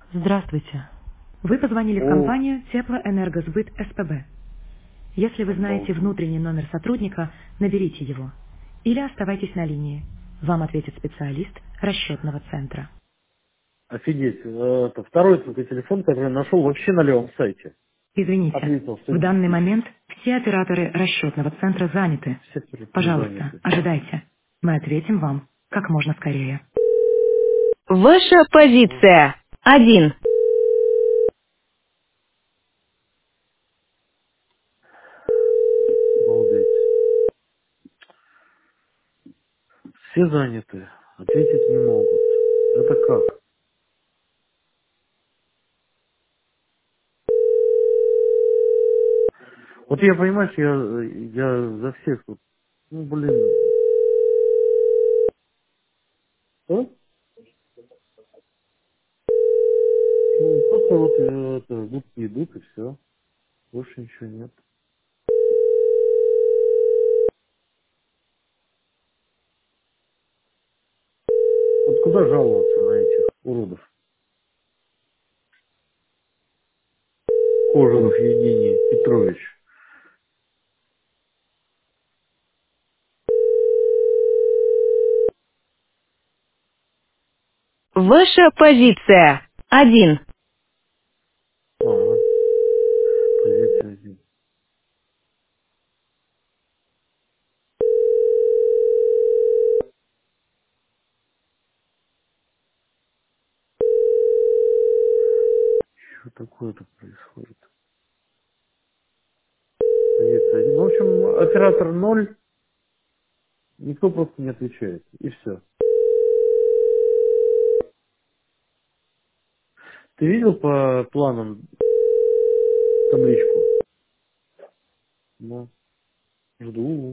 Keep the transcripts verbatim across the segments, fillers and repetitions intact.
Здравствуйте. Вы позвонили в О, компанию Теплоэнергосбыт СПБ. Если вы знаете обалдеть. внутренний номер сотрудника, наберите его. Или оставайтесь на линии. Вам ответит специалист расчетного центра. Офигеть. Э, Это второй только телефон, который я нашел вообще на левом сайте. Извините, Ответил, что в данный момент все операторы расчетного центра заняты. все телефоны Пожалуйста, заняты. ожидайте. Мы ответим вам как можно скорее. Ваша Ну, позиция. Один. обалдеть. Все заняты. Ответить не могут. Это как? Вот я, понимаешь, я, я за всех вот, ну, блин. Что? Ну, просто вот э, это, гудки идут и все. Больше ничего нет. Вот куда жаловаться на этих уродов? Кожаных Евгений Петрович. Ваша позиция. Один. Ага, позиция один. Что такое-то происходит? Позиция один. В общем, оператор ноль, никто просто не отвечает. И все. Ты видел по планам табличку? Да. Жду.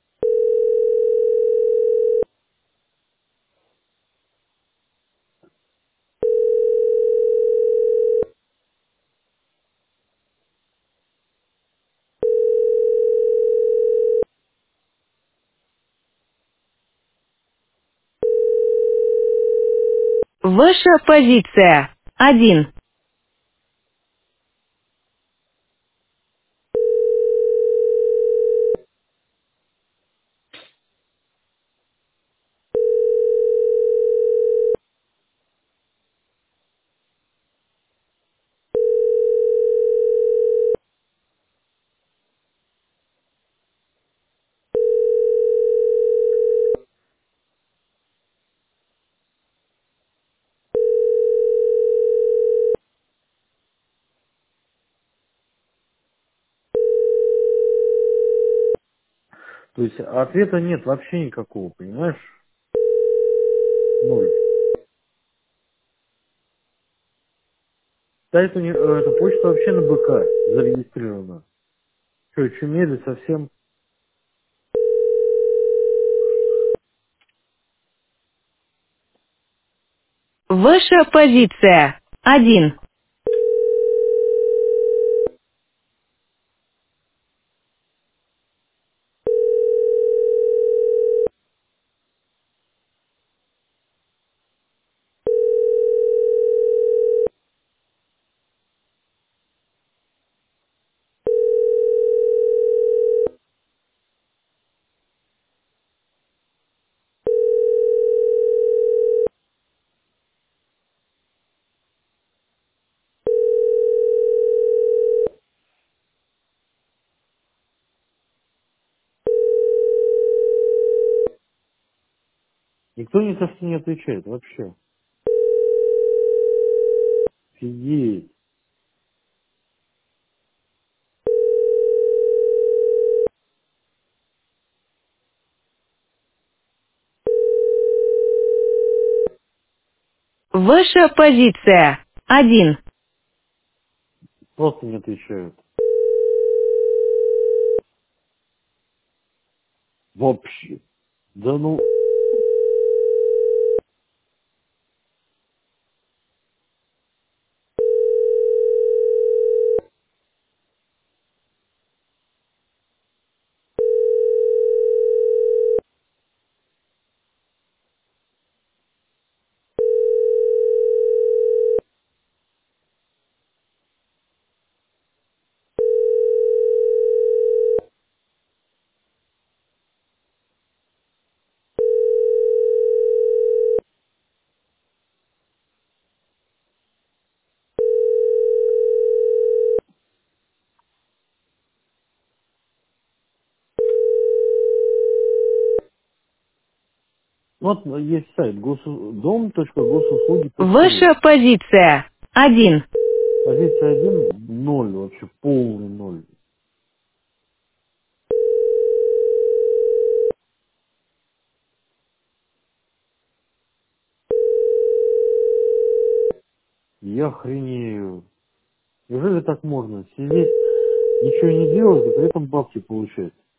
Ваша позиция. Один. То есть ответа нет вообще никакого, понимаешь? Ноль. Да, это, не, э, эта почта вообще на БК зарегистрирована. Что, чумели совсем? Ваша позиция. Один. Никто не совсем не отвечает вообще. Офигеть. Ваша позиция. Один. Просто не отвечают. Вообще. Да ну... Вот есть сайт дом точка госуслуги точка ру. Ваша позиция. Один. Позиция один, ноль вообще, полный ноль. Я охренею. Неужели так можно? Сидеть, ничего не делать, и при этом бабки получать?